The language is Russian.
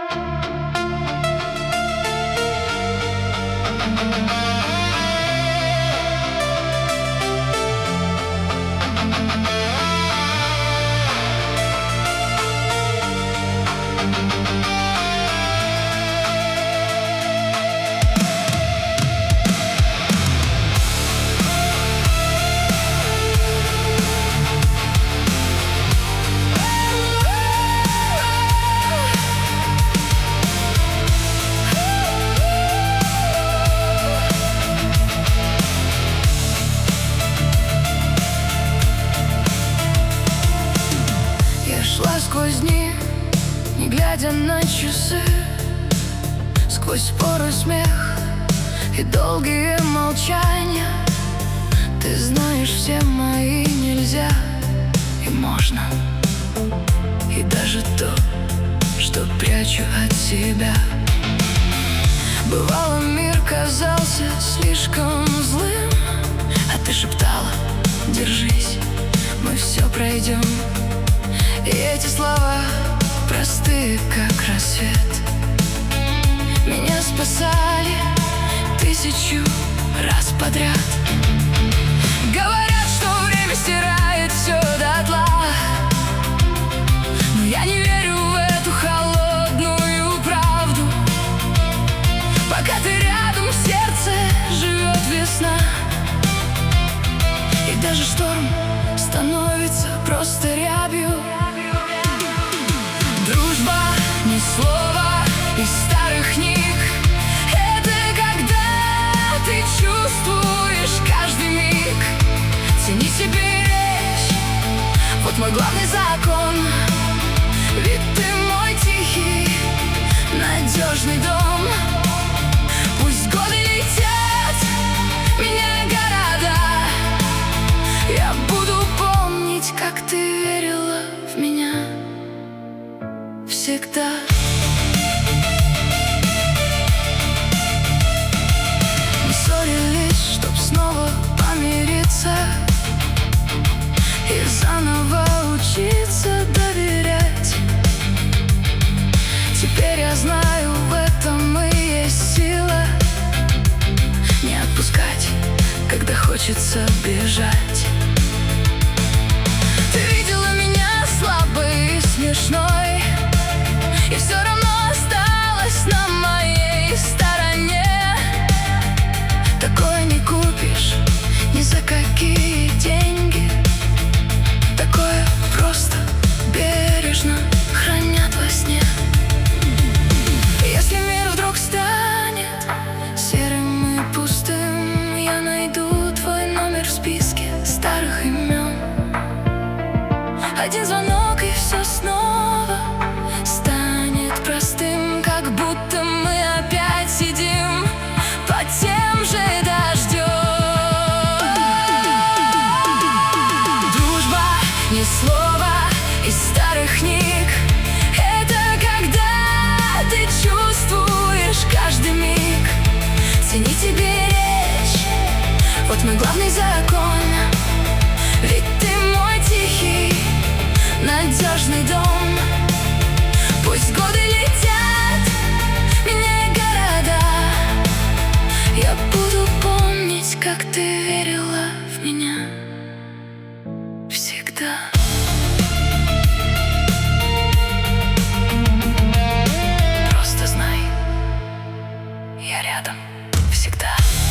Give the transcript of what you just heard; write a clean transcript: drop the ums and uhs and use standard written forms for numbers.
Сквозь дни, не глядя на часы, сквозь споры, смех и долгие молчания. Ты знаешь, все мои нельзя и можно, и даже то, что прячу от себя. Бывало, мир казался слишком злым, а ты шептала: держись, мы все пройдем. И эти слова простые, как рассвет, меня спасали 1000 раз подряд. Говорят, что время стирает все дотла, но я не верю в эту холодную правду. Пока ты рядом, в сердце живет весна, и даже шторм становится просто рябью. Дружба не слово из старых книг, это когда ты чувствуешь каждый миг. Цени себе речь, вот мой главный закон. Ведь ты мой тихий, надежный дом. Пусть годы летят, меняя города, я буду помнить, как ты верила в меня всегда. Мы ссорились, чтоб снова помириться и заново учиться доверять. Теперь я знаю, в этом и есть сила. Не отпускать, когда хочется бежать. Ты видела меня слабой и смешной, и все равно осталась на моей стороне. Такое не купишь ни за какие деньги, такое просто бережно хранят во сне. Если мир вдруг станет серым и пустым, я найду твой номер в списке старых имен. Один звонок, и все снова станет простым, как будто мы опять сидим под тем же дождем. Дружба не слово из старых книг, это когда ты чувствуешь каждый миг. Цени тебе речь, вот мой главный закон. Ведь ты мой тихий, надежный дом. Пусть годы летят, меняя города, я буду помнить, как ты верила в меня всегда. Просто знай, я рядом всегда.